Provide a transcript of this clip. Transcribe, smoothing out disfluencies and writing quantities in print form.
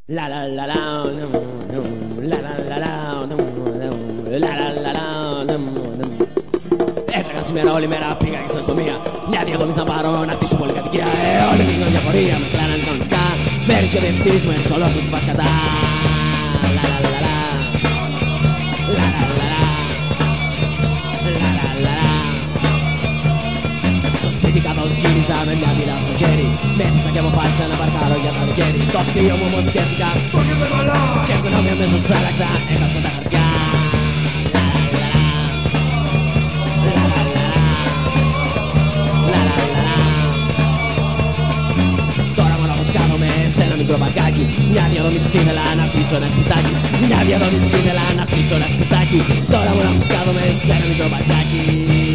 La la la la la la la la. Έλεγα σήμερα όλη μέρα πήγα και στην αστυνομία. Μια διαδρομή να πάρω να χτίσω πολυκατοικία. Όλη την διαφορία με κλάναν κανονικά. Μέρη και ο διευθυντής μου έτσι ολόκληρη την πασκατά. La la la la la la la la la la. Στο σπίτι καθώς γύριζα με μια μοίρα στο χέρι, μέτρησα και αποφάσισα να παρκάρω για το καλοκαίρι. Το κτίριο μου όμως σκέφτηκα και γνώμη αμέσως άλλαξα. Έγραψα τα χαρτιά. Τώρα μονάχος κάθομαι σε ένα μικρό παρκάκι. Μια διαδρομή ήθελα να χτίσω ένα σπιτάκι. Μια διαδρομή ήθελα να χτίσω ένα σπιτάκι. Τώρα μονάχος κάθομαι σε ένα μικρό παρκάκι.